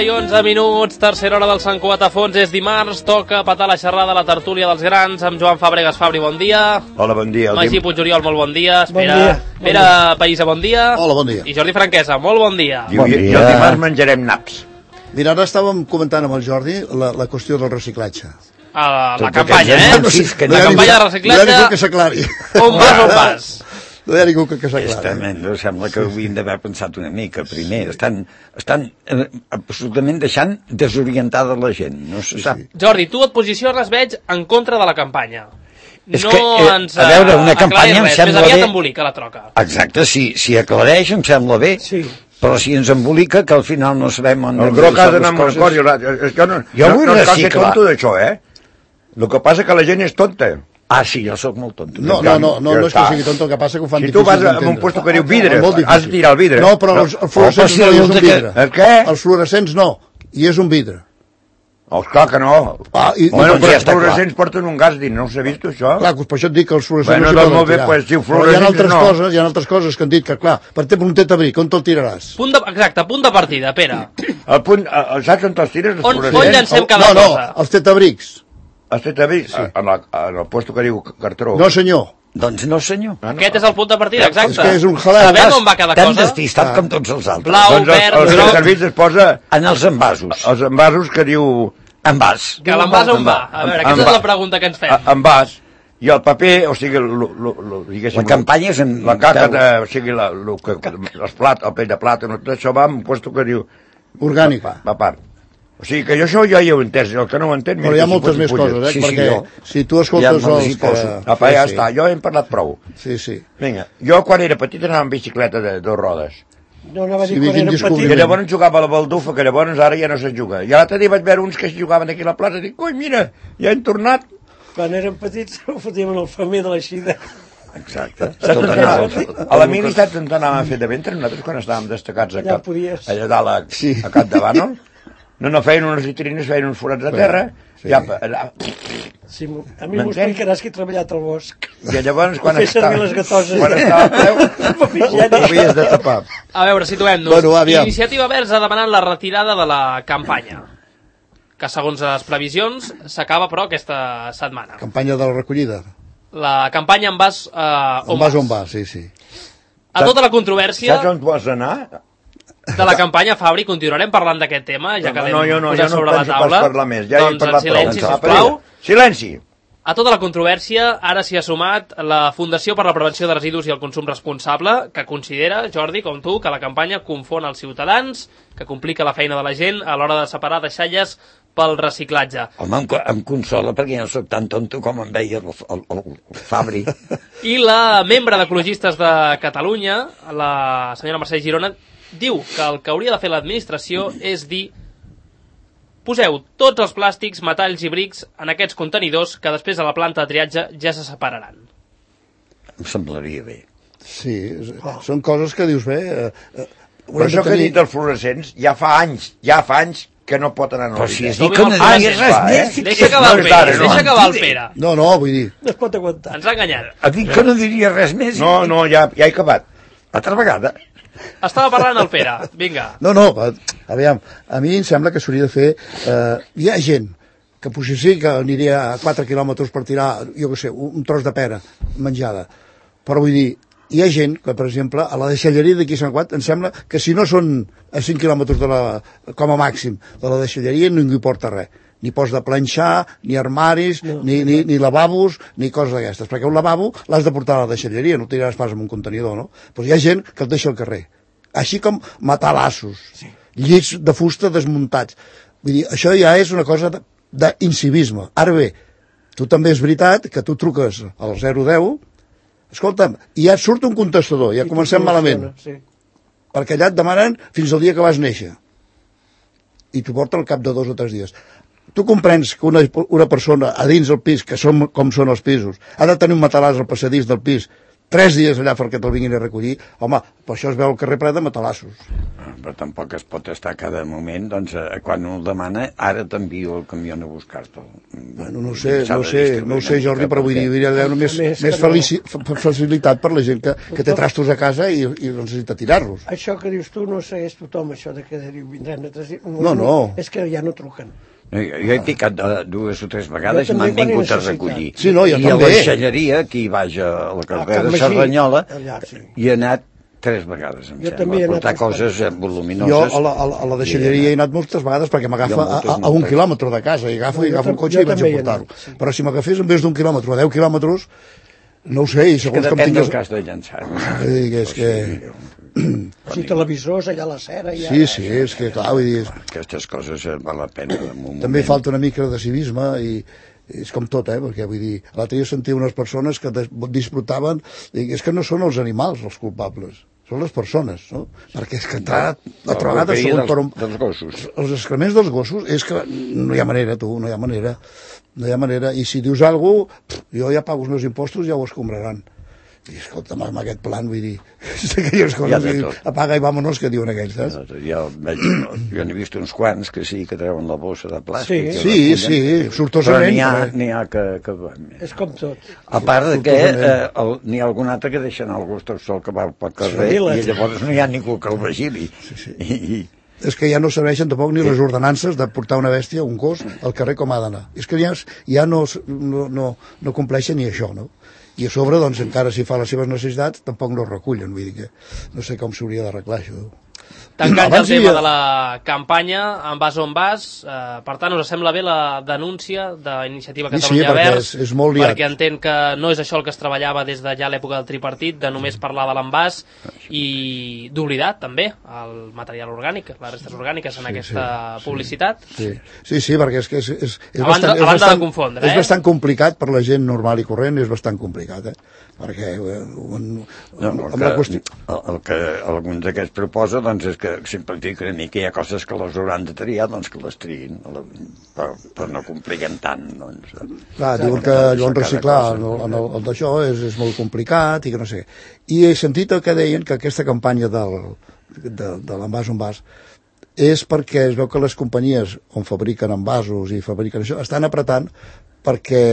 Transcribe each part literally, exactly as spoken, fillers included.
i onze minuts, tercera hora del Sant Cugat a fons, és dimarts, toca petar la xerrada a la tertúlia dels grans amb Joan Fàbregas. Fabri, bon dia. Hola, bon dia. Magí Puigoriol, molt bon dia. Bon Espera, dia. Pere Païssa, bon dia. Hola, bon dia. I Jordi Franquesa, molt bon dia. Bon dia. I el dimarts menjarem naps. Mira, ara estàvem comentant amb el Jordi la, la qüestió del reciclatge. A la, la Tot campanya, eh? aquest sí, que La no hi ha campanya de ningú- reciclatge, No hi ha ningú que s'aclari. on vas, on vas? No hi ha ningú que, que És s'aclari. tremendo, sembla que hauríem d'haver pensat una mica primer. Estan, estan eh, absolutament deixant desorientada la gent, no se sap. sí. Jordi, tu et posiciones, veig, en contra de la campanya. És no que, eh, ens a veure, una aclaris campanya em res, sembla més aviat bé. embolica la troca. Exacte, si, si aclareix em sembla bé, Sí. però si ens embolica que al final no sabem on El ens groc ha deixar d'anar les amb una cosa i coses. l'altra. És que no, Jo no, vull no cal ser reciclar. tonto d'això, eh? El que passa que la gent és tonta. Ah, sí, jo sóc molt tonto. No, no, no, no, no és que sigui tonto, el que passa que ho fan Si tu difícil vas a d'entendre. un puesto que diu vidre, Molt difícil. has de tirar el vidre. No, però els, els fluorescents Oh, però si no hi és un resulta que- vidre. El què? Els fluorescents no, i és un vidre. Oh, esclar que no. Ah, i- bueno, doncs però ja els està clar. fluorescents porten un gas dins, no us he vist això? Clar, doncs per això et dic que els fluorescents Bueno, no s'hi doncs poden molt bé, tirar. pues, si Però hi ha fluorescents altres no. coses, hi ha altres coses que han dit que, clar, per exemple, un tetabric, on te'l tiraràs? Punt de, exacte, punt de partida, Pere. El punt, el, saps on te'ls tires, els On, on fluorescents? llancem cada No, no, cosa? els tetabrics. Els tetabrics? Sí. En, la, en el puesto que diu cartró. No, senyor. Doncs no, senyor. Ah, no. Aquest és el punt de partida, exacte. És que és un jaleu. Sabem on va cada Tan cosa? despistat Ah. com tots els altres. Blau, Doncs els, verd, els groc. servits es posa En els envasos. els envasos que diu Envàs. Que l'envàs on va? A veure, aquesta és la pregunta que ens fem. a- envàs i el paper, o sigui, lo, lo, lo, diguéssim, La campanya és en... la caca, de, o sigui, la, lo que, els plat, el pell de plàtan, tot això va en un puesto que diu Orgànica. va a part. O sigui que jo això ja hi he entès, i el que no ho entén... Però mira hi ha que moltes s'hi més puja. coses, eh? Sí, sí, Perquè jo. si tu escoltes Ja me'ls hi els que... poso. Apa, ja Sí, està, jo hem parlat prou. Sí, sí. Vinga, jo quan era petit anava amb bicicleta de dos rodes. No anava a dir Sí, quan quin era descobriment. Que petit. llavors jugava a la baldufa, que llavors ara ja no se juga. I l'altre dia vaig veure uns que jugaven aquí a la plaça i dic, ui, mira, ja hem tornat. Quan érem petits ho fotíem en el femer de l'eixida. Exacte. Tot Saps anava. on- A la mini saps on anàvem a fer de ventre nosaltres quan estàvem destacats a Ja cap, podies. allà dalt a, Sí. a Cap de Bànol? No, no, feien unes vitrines, feien uns forats de terra, sí. ja, allà, Sí, m'ho- a mi m'ho M'entens? explicaràs que he treballat al bosc. i llavors quan Fer servir estava, les gatoses. quan estava a peu, ho havies de tapar. A veure, situem-nos. Bueno, aviam. Iniciativa Verds ha demanat la retirada de la campanya, que segons les previsions s'acaba però aquesta setmana. Campanya de la recollida. La campanya en vas eh, on On vas on vas, sí, sí. A tota la controvèrsia Saps on vols anar? de la campanya, Fabri, continuarem parlant d'aquest tema, ja que no, l'hem no, jo no, posat jo no sobre la penso pas taula. parlar més, ja he doncs en parlat prou. silenci, Apa, sisplau. Silenci! A tota la controvèrsia, ara s'hi ha sumat la Fundació per la Prevenció de Residus i el Consum Responsable, que considera, Jordi, com tu, que la campanya confon els ciutadans, que complica la feina de la gent a l'hora de separar deixalles pel reciclatge. Home, em, co- em consola perquè jo no sóc tan tonto com em veia el, el, el, el Fabri. I la membre d'Ecologistes de Catalunya, la senyora Mercè Girona, diu que el que hauria de fer l'administració és dir: poseu tots els plàstics, metalls i brics en aquests contenidors que després a la planta de triatge ja se separaran. Em semblaria bé. Sí, és- són coses que dius bé... Eh, eh, Però haurem de això que he tenir- dit dels fluorescents, ja fa anys, ja fa anys que no pot anar en Però el si es vidre. diu que no Ah, diguis sí, res va, més... eh? Deixa acabar el No és Pere, d'ara, no. deixa acabar el Pere. No, no, vull dir... No es pot aguantar. Ens ha enganyat. Ha dit que no diria res més. No, no, ja, ja he acabat. Altra vegada. Estava parlant el Pere, vinga. No, no, a- aviam, a mi em sembla que s'hauria de fer... Eh, hi ha gent que potser sí que aniria a quatre quilòmetres per tirar, jo què sé, un tros de pera menjada. Però vull dir, hi ha gent que, per exemple, a la deixalleria d'aquí a Sant Cugat, em sembla que si no són a cinc quilòmetres de la, com a màxim de la deixalleria, ningú hi porta res. Ni pots de planxar, ni armaris, no. ni, ni, ni lavabos, ni coses d'aquestes. Perquè un lavabo l'has de portar a la deixalleria, no el tiraràs pas en un contenidor, no? Doncs hi ha gent que el deixa al carrer. Així com matalassos, sí. Llits de fusta desmuntats. Vull dir, això ja és una cosa d'incivisme. Ara bé, tu també és veritat que tu truques al zero deu, escolta'm, i ja et surt un contestador, ja I comencem tot malament, funciona, sí. perquè allà et demanen fins al dia que vas néixer. I t'ho porta al cap de dos o tres dies. Tu comprens que una, una persona a dins del pis, que som com són els pisos, ha de tenir un matalàs al passadís del pis tres dies allà perquè te'l vinguin a recollir, home, per això es veu el carrer ple de matalassos. Però tampoc es pot estar cada moment, doncs, eh, quan un el demana, ara t'envio el camió a buscar-te'l. Bueno, no ho sé, no ho sé, no ho sé, Jordi, però vull dir, hi hauria d'haver més, més felici, facilitat per la gent que, que té trastos a casa i, i no necessita tirar-los. Això que dius tu no segueix tothom, això de que diu vindran a tres... No, no. És que ja no truquen. No, jo, jo he picat uh, dues o tres vegades i m'han vingut a recollir. Sí, no, jo I també. a la deixalleria, aquí baix a la carrera de Cerdanyola, allà, sí. hi he anat tres vegades, em Jo sembla, també he a portar anat coses eh, Jo voluminoses. a la, a la, a la deixalleria he anat moltes vegades perquè m'agafa Jo a, moltes, a, a un moltes. quilòmetre de casa i agafo, i Jo agafo un tam- cotxe jo i vaig a també hi he portar-ho. anat, sí. Però si m'agafés en vez d'un quilòmetre o deu quilòmetres, no ho sé, i És que segons com depèn del tingués... cas de llançar. Eh, que és que... Sí, televisors allà a la cera. Ja... Sí, sí, és que clar, vull dir... Aquestes coses eh, val la pena. En un També moment. falta una mica de civisme i és com tot, eh? Perquè vull dir, l'altre dia sentia unes persones que des- disfrutaven, i és que no són els animals els culpables, són les persones, no? Perquè és que t'ha, La altra vegada, porqueria segons per on... dels, dels gossos. Els excrements dels gossos és que no hi ha manera, tu, no hi ha manera, no hi ha manera, i si dius alguna cosa, jo ja pago els meus impostos, ja ho escombraran. I escolta'm, amb aquest plan, vull dir, és d'aquelles coses, de que tot. apaga i vámonos, que diuen aquells, saps? Jo, veig, jo n'he vist uns quants que sí que treuen la bossa de plàstic. Sí. i Sí, recullen, sí, Però sortosament. n'hi ha, però- n'hi ha que... que... És com tot. A part de que Sortosament. eh, el, n'hi ha algun altre que deixen el gos tot sol que va pel carrer Sí, la- i llavors no hi ha ningú que el vigili. Sí, sí. I, i, És que ja no serveixen tampoc ni les ordenances de portar una bèstia, un gos, al carrer com ha d'anar. És que ja, ja no, s- no, no, no compleixen ni això, no? I a sobre, doncs, encara si fa les seves necessitats, tampoc no es recullen, vull dir que no sé com s'hauria d'arreglar això. Tancant ja el Abans hi tema havia- de la campanya, en vas on vas, eh, per tant, us sembla bé la denúncia d'Iniciativa Sí, sí, Catalunya perquè Verds, és- és molt liat. perquè entenc que no és això el que es treballava des de ja l'època del tripartit, de només parlar de l'envàs i d'oblidar també el material orgànic, les restes orgàniques en aquesta publicitat. Sí, sí, sí, perquè és que és, és, és, A banda- bastant, és, a banda de bastant, confondre, és eh? bastant complicat per la gent normal i corrent, és bastant complicat, eh? Perquè eh, un, no, amb, el, amb la que, qüestió... el, el que alguns d'aquests proposa doncs, és que simplifica una mica, hi ha coses que les hauran de triar, doncs que les triïn, la- per, per no compliquen tant. Doncs. Clar, diuen que llavors reciclar en el, en el, el d'això és, és molt complicat i que no sé. I he sentit el que deien que aquesta campanya del, de, de l'envàs on vas és perquè es veu que les companyies on fabriquen envasos i fabriquen això estan apretant perquè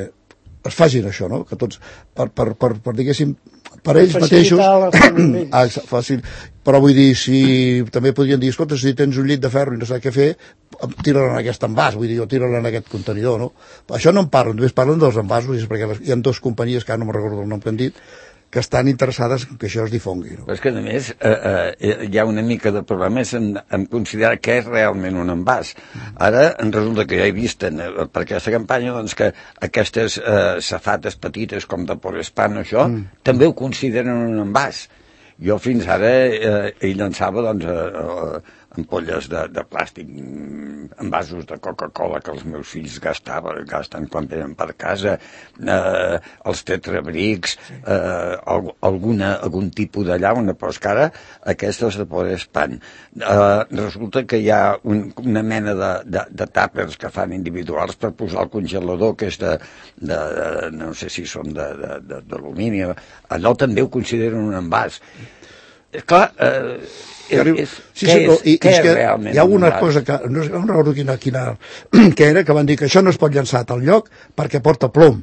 es facin això, no? Que tots, per, per, per, per diguéssim, per ells mateixos... Facilitar la feina amb ells. Ah, exa- fàcil. Però vull dir, si també podrien dir, escolta, si tens un llit de ferro i no saps què fer, tira-lo en aquest envàs, vull dir, o tira-lo en aquest contenidor, no? Això no en parlen, només parlen dels envasos, i és perquè les, hi ha dues companyies, que ara no me'n recordo el nom que han dit, que estan interessades que això es difongui, no? Però és que, a més, eh, eh, hi ha una mica de problema és en, en considerar què és realment un envàs. Ara, en resulta que ja he vist en, eh, per aquesta campanya doncs, que aquestes eh, safates petites com de Porespan, això, mm. també ho consideren un envàs. Jo fins ara eh, hi llançava doncs, eh, eh, ampolles de, de plàstic, mm, envasos de Coca-Cola que els meus fills gastaven, gasten quan venen per casa, eh, els tetrabrics, eh, al, alguna, algun tipus de llauna, però és que ara aquestes de Porespan. Eh, resulta que hi ha un, una mena de, de, de tàpers que fan individuals per posar al congelador, que és de, de, de no sé si són d'alumini, allò també ho consideren un envàs. Clar, eh, és, Sí, què sí, no, és, i, què és és que realment hi ha alguna un envàs? cosa que, no, sé- no recordo quina, quina, que era, que van dir que això no es pot llançar a tal lloc perquè porta plom.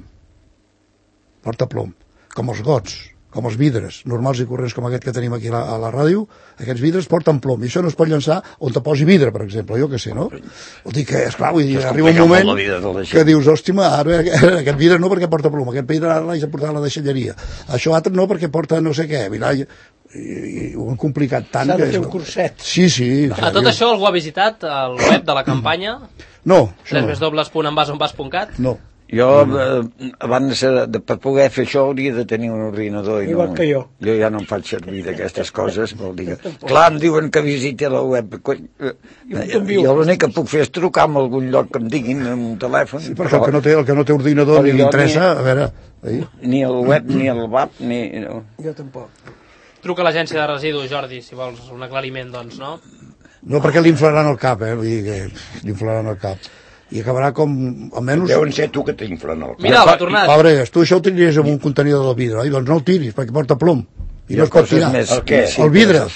Porta plom. Com els gots, com els vidres, normals i corrents com aquest que tenim aquí a la, a la ràdio, aquests vidres porten plom, i això no es pot llançar on te posi vidre, per exemple, jo què sé, no? Vol dir que, esclar, vull dir, Això es arriba un complica moment molt la vida de la gent. que dius, hòstima, ara aquest vidre no perquè porta plom, aquest vidre ara l'haig de portar a la deixalleria, això altre no perquè porta no sé què, mira, i, i, i ho han complicat tant S'ha de que... fer un curset. Sí, sí. A tot això algú ha visitat el web de la campanya, No, això w no. w w punt envasonvas punt cat. No. Jo, eh, abans de, de, per poder fer això, hauria de tenir un ordinador. I Igual no, que jo. Jo ja no em faig servir d'aquestes coses. Vol dir que, clar, em diuen que visiti la web. Cony, eh, t'envio. jo l'únic que puc fer és trucar a algun lloc que em diguin amb un telèfon. Sí, perquè el que no té, el que no té ordinador Però ni li jo interessa, a veure... Ahí. Ni el web, ni el W A P, ni... No. Jo tampoc. Truca a l'agència de residus, Jordi, si vols un aclariment, doncs, no? No, perquè li inflaran el cap, eh? Vull dir que li inflaran el cap. i acabarà com, almenys... Deuen ser tu que t'inflen el cap. Mira, va tornat. Fàbregas, tu això ho tindries en un contenidor del vidre, oi? Doncs no el tiris, perquè porta plom. I no es pot tirar. Més, El què? El vidre.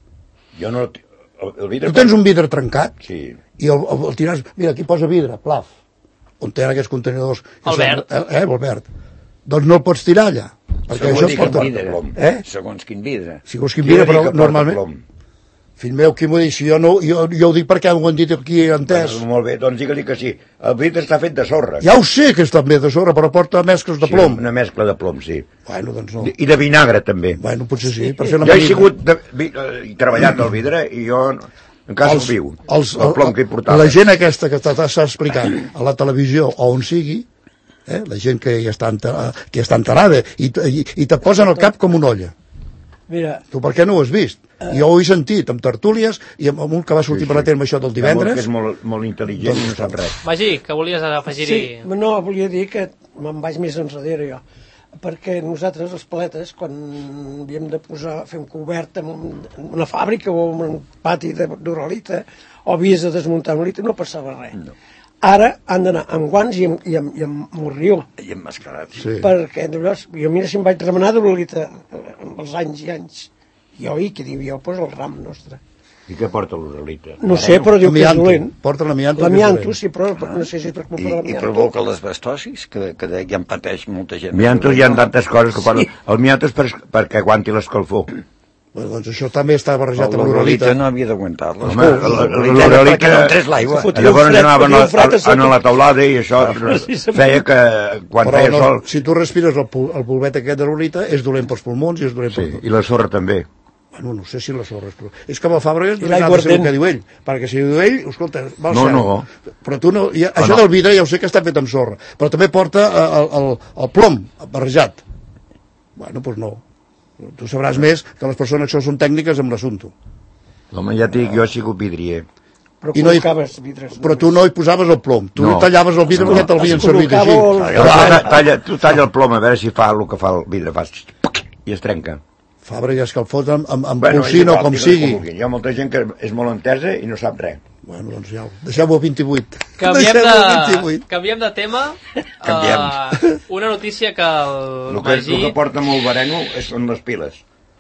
Jo no... El, el vidre... Tu tens un vidre trencat Sí. i el, el, el tiras... Mira, aquí posa vidre, plaf. On tenen aquests contenidors... El verd. Eh, eh, el verd. Doncs no el pots tirar allà. Perquè Segons això quin porta... vidre. Eh? Segons quin vidre. Si vols quin Qui vidre, va dir però que porta normalment... plom? Fill meu, qui m'ho diu? Si jo, no, jo, jo ho dic perquè ho han dit aquí entès. Bueno, molt bé, doncs digue-li que sí. El vidre està fet de sorra. Ja ho sé que està bé de sorra, però porta mescles de Sí, plom. una mescla de plom, sí. Bueno, doncs no. I de vinagre, també. Bueno, potser sí, per ser una Jo he manida. sigut de, vi, eh, he treballat al vidre i jo encara els, viu. els, el plom que hi portava. La gent aquesta que t'està explicant a la televisió o on sigui, eh, la gent que hi està, enter, que hi està enterada i, i, i te posen al cap com una olla. Mira, Tu per què no ho has vist? Jo ho he sentit amb tertúlies i amb un que va sortir sí, sí. per la terme això del Que divendres. és molt, molt intel·ligent i no sap res. Magí, que volies afegir-hi... sí, no, volia dir que me'n vaig més enrere jo, perquè nosaltres, els paletes, quan havíem de posar, fer un cobert en un- en una fàbrica o en un pati de- d'uralita, o havies de desmuntar una uralita, no passava res. No. Ara han d'anar amb guants i amb, i amb, i amb morrió, I emmascarat. Sí. perquè llavors, jo mira si em vaig remenar d'uralita amb els anys i anys. Jo, i què diu jo? Pues el ram nostre. I què porta l'uralita? No sé, però diu que és Amianto. dolent. Porta l'amianto, que és L'amianto, dolent. sí, però no sé si és per culpa I, de i l'amianto. provoca l'asbestosis, que, que de- ja en pateix molta gent. Miantos hi ha tantes coses que poden... El mianto és per, perquè aguanti l'escalfor. Bueno, doncs això també està barrejat amb L'uralita l'uralita. no havia d'aguantar-la. Home, l'uralita... Perquè no entrés l'aigua. Fotia un Llavors fred, anaven fotia a, un fred a a, sota. a la taulada i això feia que quan Però feia no, sol... si tu respires el, pul- el pulvet aquest de l'uralita, és dolent pels pulmons i és dolent Sí, per... i la sorra també. Bueno, no sé si la sorra és... Però... És com a Fàbregas, I no l'aigua sé el ardent. que diu ell. Perquè si diu ell, escolta, va al No, cel. no. Però tu no... Ja, això no. del vidre ja ho sé que està fet amb sorra, però també porta eh, el, el, el plom barrejat. Bueno, doncs no. Tu sabràs més que les persones que són tècniques amb l'assumpte. Home, ja et dic, jo he sigut vidrier. Però I no hi- col·locaves vidres. Però tu no hi posaves el plom. Tu No. tallaves el vidre No. perquè te'l havien Es servit així. col·locava el- Tu talla, talla, tu talla el plom a veure si fa el que fa el vidre, fas... i es trenca. Fàbregas que el fot amb, amb, amb Bueno, pulsina és o com digues sigui. vulgui. Hi ha molta gent que és molt entesa i no sap res. Bueno, doncs ja ho... Deixeu-ho a vint-i-vuit. Canviem Deixeu-ho a de, vint-i-vuit. canviem de tema. Canviem. Uh, una notícia que el El que, Magí... el que porta molt vereno és- són les piles.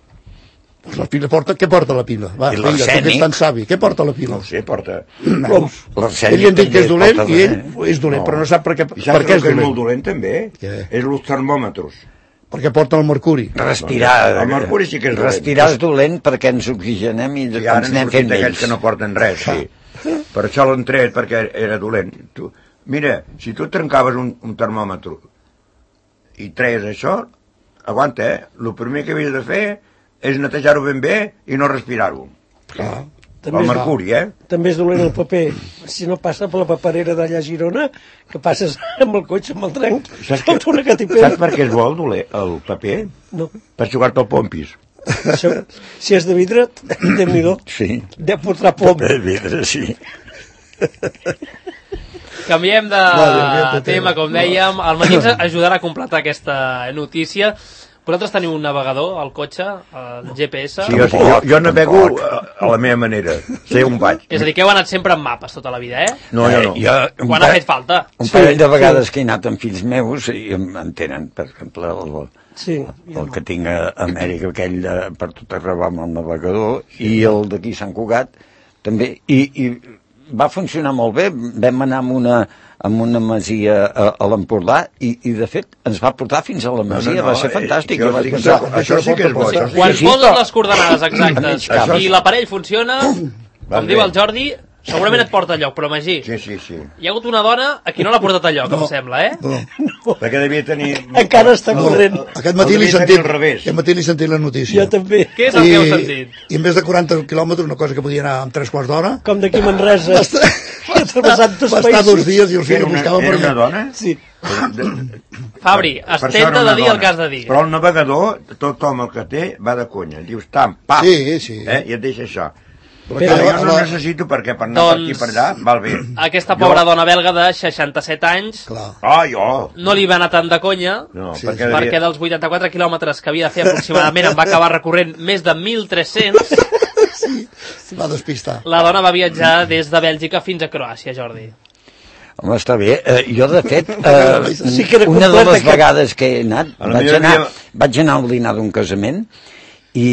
Pues la pila porta... Què porta la pila? Va, I vinga, tu que l'arsènic. ets tan savi. Què porta la pila? No ho sé, porta... Ploms. L'arsènic Ell li han dit que és també dolent porta i ell dolent. és dolent, No. però no sap per què, I per saps què el és que és molt dolent. dolent també? Què? És els termòmetres. Perquè porta el mercuri. Respirar. El mercuri sí que és dolent. Respirar és dolent perquè ens oxigenem i I ara ens han anem sortit fent aquells vells. que no porten res, sí. Per això l'han tret, perquè era dolent. Tu, mira, si tu trencaves un, un termòmetre i treies això, aguanta, eh? El primer que havies de fer és netejar-ho ben bé i no respirar-ho. Clar. També El és- mercuri, eh? També és dolent el paper. Si no passa per la paperera d'allà a Girona, que passes amb el cotxe, amb el tren, Saps, tot una que, catipera. saps per què és bo el, doler, el paper? No. Per jugar-te al pompis. Això, si és de vidre, déu-n'hi-do. Sí. De portar plom. De vidre, sí. Canviem de Vale, canviem de tema, tema. com dèiem. El Magí ens ajudarà a completar aquesta notícia. Vosaltres teniu un navegador al cotxe, el G P S? Sí, jo, jo, jo navego a, a la meva manera. Sé on vaig. És a dir, que heu anat sempre amb mapes tota la vida, eh? No, jo no. Eh, jo, un Quan ha pa- fet falta? Un parell de vegades que he anat amb fills meus i em entenen, per exemple, el, Sí, el que tinc a Amèrica, aquell de, per tot arreu amb el navegador, i el d'aquí Sant Cugat, també. I, i va funcionar molt bé. Vam anar amb una, amb una masia a, a l'Empordà i, i, de fet, ens va portar fins a la masia. no, va ser eh, fantàstic. això Jo vaig sí que- pensar, això sí que és bo, això sí. Quan sí, poses però- les coordenades A exactes mig camp. i l'aparell funciona, com Va diu bé. el Jordi, segurament et porta lloc, però Magí, Sí, sí, sí. hi ha hagut una dona a qui no l'ha portat lloc, em sembla, eh? No. Perquè devia tenir... encara està corrent. Aquest matí El l'he devia tenir sentit, al revés. aquest matí l'he sentit la notícia. Jo també. Què és el que heu sentit? I en més de quaranta quilòmetres, una cosa que podia anar amb tres quarts d'hora, Com d'aquí a Manresa. va estar, Ha travessat dos va estar dos països. dies i el fill Era el una, buscava per era una allà. dona? Sí. Fabri, Per es això tenta era de una dir el dona. que has de dir. Però el navegador, tot home que té, va de conya. Dius, tam, pam, Sí, sí. eh? I et deixa això. Però- Però jo no la- necessito perquè per anar per aquí Doncs- i per allà, val bé. Aquesta pobra dona belga de seixanta-set anys Clar. Ah, jo! no li va anar tant de conya, No, Sí, perquè, perquè devia... dels vuitanta-quatre quilòmetres que havia de fer aproximadament en va acabar recorrent més de mil tres-cents. Va despistar. La dona va viatjar des de Bèlgica fins a Croàcia, Jordi. Home, està bé. Eh, jo, de fet, eh, Sí que era una de completa les que- vegades que he anat, A la vaig millor anar, dia- vaig anar al dinar d'un casament i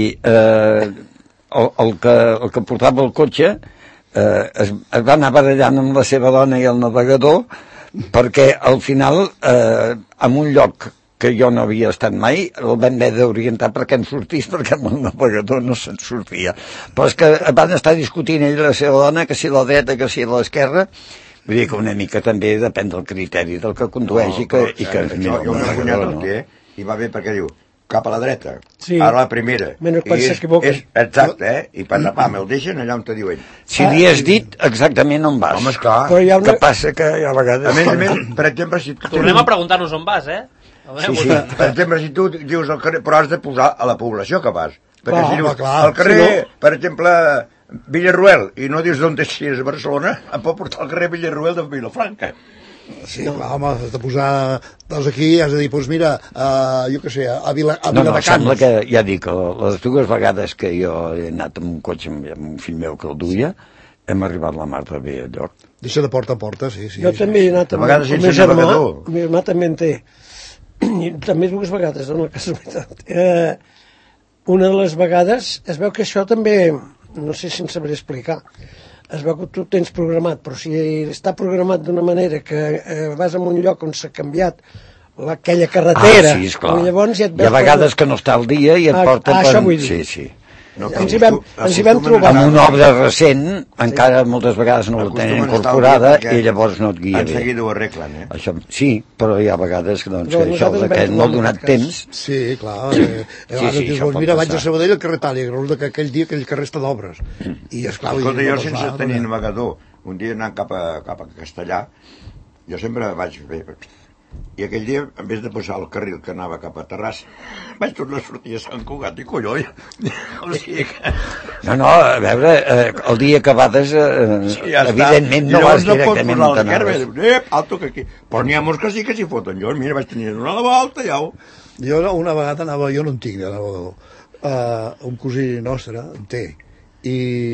eh, el, el, que, el que portava el cotxe eh, es, es va anar barallant amb la seva dona i el navegador perquè al final, eh, en un lloc que jo no havia estat mai, el vam haver d'orientar perquè en sortís, perquè amb el navegador no se'n sortia. Però és que van estar discutint ell i la seva dona, que si a la dreta, que si a l'esquerra. Vull dir que una mica també depèn del criteri del que condueix i que, i que això, mira, jo el el meu cunyat navegador, el no? té, i va bé perquè diu, cap a la dreta, Sí. ara a la primera. Menys quan I és- s'equivoca. és Exacte, eh? I per tapar, me'l deixen allà on te diuen. Si li has dit exactament on vas. Home, esclar. Però hi ha Que una... passa que a vegades... A més a més, per exemple, si tu... Tornem a preguntar-nos on vas, eh? Sí, sí. Per exemple, si tu dius al carrer, però has de posar a la població que vas. Perquè Clar, si dius, home, clar. al carrer, Si no- per exemple, Villarruel, i no dius d'on és, si és Barcelona, em pot portar al carrer Villarruel de Vilafranca. Sí, clar, home, has de posar... Doncs aquí has de dir, doncs mira, uh, jo què sé, a, Vila, a No, no, Viladecans. sembla que, ja dic, les dues vegades que jo he anat amb un cotxe amb, amb un fill meu que el duia, hem arribat la mar de bé al lloc. Deixa de porta a porta, sí, sí. Jo sí. també he anat De amb, vegades amb el sense meu germà, navegador. el meu germà també en té. I també dues vegades, en la casualitat. Eh, una de les vegades, es veu que això també, no sé si em sabré explicar, es veu que tu tens programat, però si està programat d'una manera que eh, vas a un lloc on s'ha canviat la, aquella carretera, Ah, sí, esclar. llavors ja et Hi ha veus vegades que no està al dia i et Ah, porta... ah, això vull dir. Sí, sí. No, Ens hi vam- acostu- ens hi vam acostumen trobar. a- Amb una obra recent, encara moltes vegades no la tenen acostumen a estar al incorporada dia perquè i llavors no et guia En bé. seguida ho arreglen, eh? Això, sí, però hi ha vegades que, doncs, Però que això nosaltres de vam que trobar no ha en donat aquest cas. temps... Sí, clar. Eh, Sí, sí, sí, dius, això doncs, pot mira, vaig passar. a Sabadell al carrer Itàlia, i resulta que aquell dia aquell carrer està d'obres. I, esclar, vull Escolta, dir, jo no, sense clar, tenir no, navegador, un dia anant cap a, cap a Castellà, jo sempre vaig bé, i aquell dia, en vez de posar el carril que anava cap a Terrassa, vaig tornar a sortir a Sant Cugat, i colloi, o sigui que... No, no, a veure, eh, el dia que vades, eh, Sí, ja està. evidentment I no vas llavors no pots directament posar on l'esquerra, t'anaves. i dius, ep, alto que aquí. Però n'hi ha molts que sí que s'hi foten. Jo, mira, vaig tenir una la volta, ja ho... Jo no- una vegada anava, jo no en tinc de navegador, uh, un cosí nostre en té, i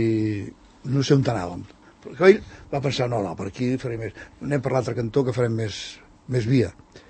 no sé on anàvem. Però ell va pensar, no, no, per aquí faré més, anem per l'altre cantó que farem més, més via.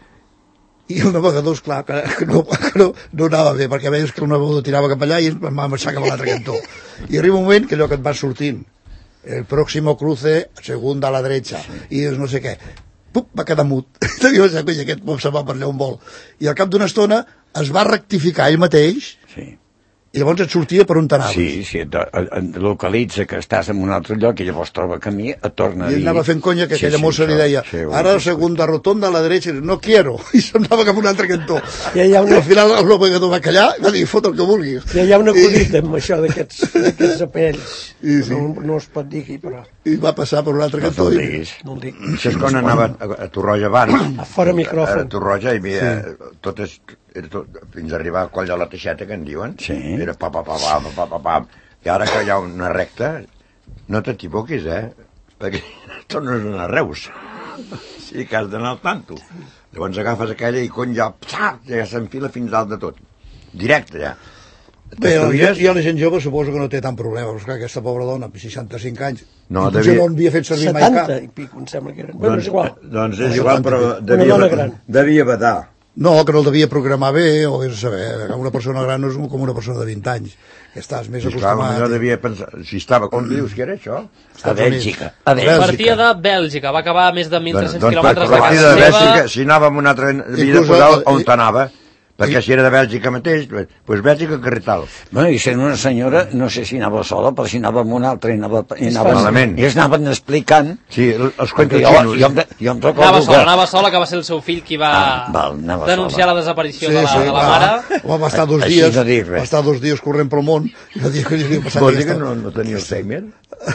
I el navegador, esclar, que, que, no, que no, no anava bé, perquè veies que el navegador tirava cap allà i ens va marxar cap a l'altre cantó. I arriba un moment que allò que et va sortint, el próximo cruce, segunda a la derecha, i dius no sé què, pup, va quedar mut. I vaig dir, coi, aquest pop se'n va per allà on vol. I al cap d'una estona es va rectificar ell mateix, Sí. i llavors et sortia per on t'anaves. Sí, sí, et, et, et localitza que estàs en un altre lloc i llavors troba camí, et torna a I dir... ell anava fent conya que Sí, aquella sí, mossa li això- deia sí, ho ara he la segunda rotonda a la derecha, i diu, no quiero, i se'n anava cap a un altre cantó. Ja hi ha I una, al final el navegador va callar i va dir, fot el que vulgui. ja hi ha un acudit amb això d'aquests d'aquests apells. Sí, sí. No, no es pot dir aquí, però I va passar per un altre No cantó. te'l I... diguis. no el dic. Això és quan anava a, a Torroja abans. A fora micròfon. A, a Torroja hi havia sí. totes, era tot, fins a arribar a Coll de la Teixeta, que en diuen. Sí. Era pa, pa, pa, pa, pa, pa, pa, pa. I ara que hi ha una recta, no t'equivoquis, eh? Perquè tornes a anar a Reus. Sí que has d'anar al tanto. Llavors agafes aquella i cony ja, psa, ja s'enfila fins dalt de tot. Directe, ja. Bé, jo, T'estudies? jo la gent jove suposo que no té tant problema, però esclar, aquesta pobra dona, amb seixanta-cinc anys, No, no, potser devia- no havia fet servir mai setanta cap. i pico, em sembla que eren. Bueno, és igual. Doncs és igual, però Una devia, dona gran. devia badar. No, que no el devia programar bé, o vés a saber, una persona gran no és com una persona de vint anys, que estàs més Sí, clar, acostumat. jo devia pensar... Si estava... On dius que era això? A Bèlgica. A A Bèlgica. Partia de Bèlgica, va acabar a més de mil tres-cents doncs per quilòmetres de partir casa de Bèlgica, seva. si anava amb una altra... Havia de Inclús posar el- on t'anava, perquè si era de Bèlgica mateix, doncs Bèlgica carrer tal. Bueno, i sent una senyora, no sé si anava sola, però si anava amb una altra i anava... I, anaven, Malament. i es anaven explicant... Sí, el- els Perquè cuentos jo, xinos. jo, em- jo em recordo Anava sola, que... anava sola, que va ser el seu fill qui va Ah, val, anava denunciar sola. la desaparició Sí, de la, sí, de la clar. mare. Home, va estar dos Així dies, no dic res. va estar dos dies corrent pel món, i va dir que li havia passat Vols dir que aquesta- no, no tenia Alzheimer?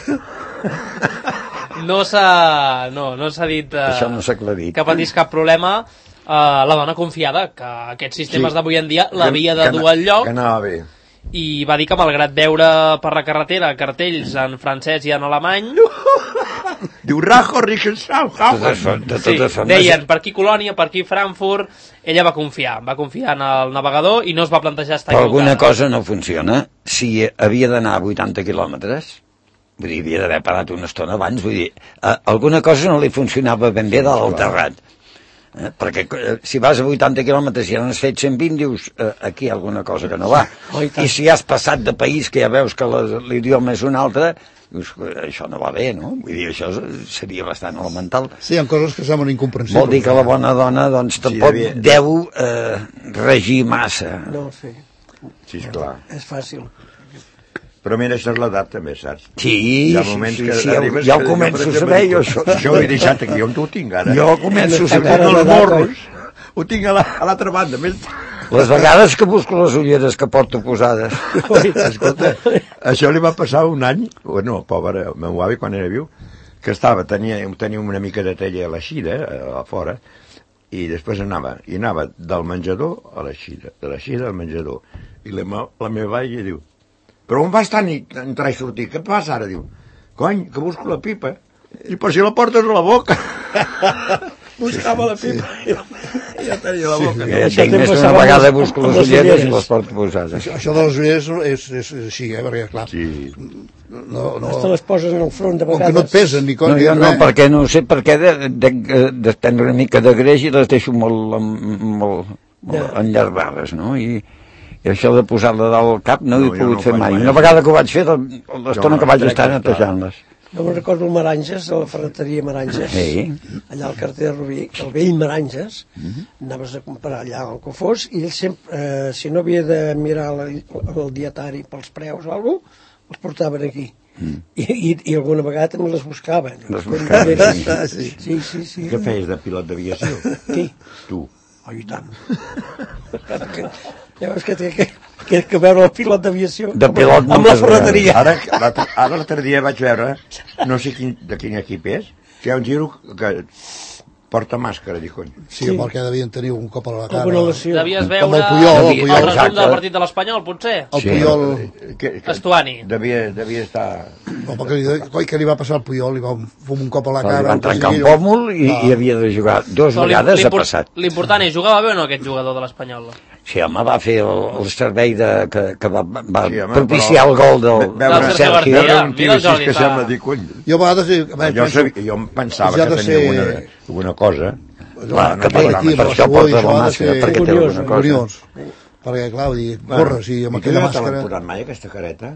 No s'ha no, no s'ha dit eh, Això no s'ha aclarit. que patís cap problema. Eh, la dona confiada que aquests sistemes Sí. d'avui en dia l'havia de Que- dur al lloc Que anava bé. i va dir que malgrat veure per la carretera cartells en francès i en alemany, Diu Rajo, Richenschau, Totes, fo- de sí, totes formes, deien per aquí Colònia, per aquí Frankfurt, ella va confiar, va confiar en el navegador i no es va plantejar estar però alguna equivocada. cosa no funciona. Si havia d'anar a vuitanta quilòmetres, vull dir, havia d'haver parat una estona abans, vull dir, eh, alguna cosa no li funcionava ben bé dalt del terrat. Eh, perquè eh, si vas a vuitanta quilòmetres i has fet cent vint, dius, eh, aquí hi ha alguna cosa que no va. Oh, i tant. I si has passat de país, que ja veus que la- l'idioma és un altre, dius, això no va bé, no? Vull dir, això seria bastant elemental. Sí, hi ha coses que semblen incomprensibles. Vol dir que la bona dona, doncs, tampoc devia- deu eh, regir massa. No, sí. Sí, esclar. És fàcil. Però mira, això és l'edat també, saps? Sí, Hi ha sí, moments sí, que sí, ja, arribes ja que ho començo per a exemple, saber, dic, jo això. Això ho he deixat aquí, on tu ho tinc ara? Jo començo a Està saber. cara Els d'edat, morros. Ho tinc a la- a l'altra banda. Més... Les vegades que busco les ulleres que porto posades. Escolta, això li va passar un any, bueno, pobre, el meu avi quan era viu, que estava, tenia, tenia una mica de tella a l'eixida, a fora, i després anava, i anava del menjador a l'eixida, de l'eixida al menjador. I la, me- la meva avi diu, però on vas tant i entrar i sortir? Què passa ara? Diu, cony, que busco la pipa. I per si la portes a la boca. Buscava la pipa i ja tenia la boca. Ja Això tinc també més d'una passava vegada amb les- busco amb les les ulleres i ulleres. les porto posades. Això, això de les ulleres és, és, és així, eh? Perquè, clar, Sí. no, no, Te les poses en el front de com vegades. que no et pesen ni No, com jo no, res. perquè no sé per què de, de, de prendre una mica de greix i les deixo molt, molt, molt Ja. enllargades, no? I, i això de posar-la dalt al cap no, No, ho he jo pogut no fer faig mai. mai Una això. vegada que ho vaig fer, la- l'estona no, que vaig crec estar que està- netejant-les. Jo me'n recordo el Maranges, a la ferreteria Maranges, Sí. allà al carrer de Rubí, que el vell Maranges, anaves a comprar allà el que fos, i ell sempre, eh, si no havia de mirar la, el dietari pels preus o alguna cosa, els portaven aquí. I, i, I alguna vegada també les buscaven. Les buscaven, sí. Sí, sí, sí. Què feies de pilot d'aviació? Qui? Tu. Oh, i tant. que, ja veus que té que, que, que veure el pilot d'aviació De pilot amb la moltes ferreteria. Ara, l'altre- ara l'altre dia vaig veure, no sé quin, de quin equip és, que hi ha un giro que porta màscara, dic, cony. Sí, amb el que devien tenir un cop a la cara. Alguna lesió. Devies Com veure el Puyol, el el Puyol. resum Exacte. del partit de l'Espanyol, potser? El Sí. Puyol... Que, que Estuani. Devia, devia estar... Home, que li, coi, que li va passar al Puyol, li va fum un cop a la Li cara. van un trencar un seguir- pòmul i, Ah. i havia de jugar dues Però l'im- vegades ha l'import- passat. L'important és, jugava bé o no aquest jugador de l'Espanyol? Sí, home, va fer el, el servei de, que, que va, va Sí, home, propiciar però- el gol del, Ve- Del del Sergio Sergio. García. Veure un tio mira el així Jordi, que fa- sembla dir, cony. Jo a vegades... eh, a veure, Jo, penso- sabia, jo em pensava Ja que de tenia ser- alguna, alguna cosa. Clar, no que té, m'agrada per això. això Ui, porta això la ha de màscara, ser perquè té curiós, alguna cosa. Curiós. Perquè, clar, vull dir, gorres i amb I tu aquella no te l'han màscara... posat mai, aquesta careta?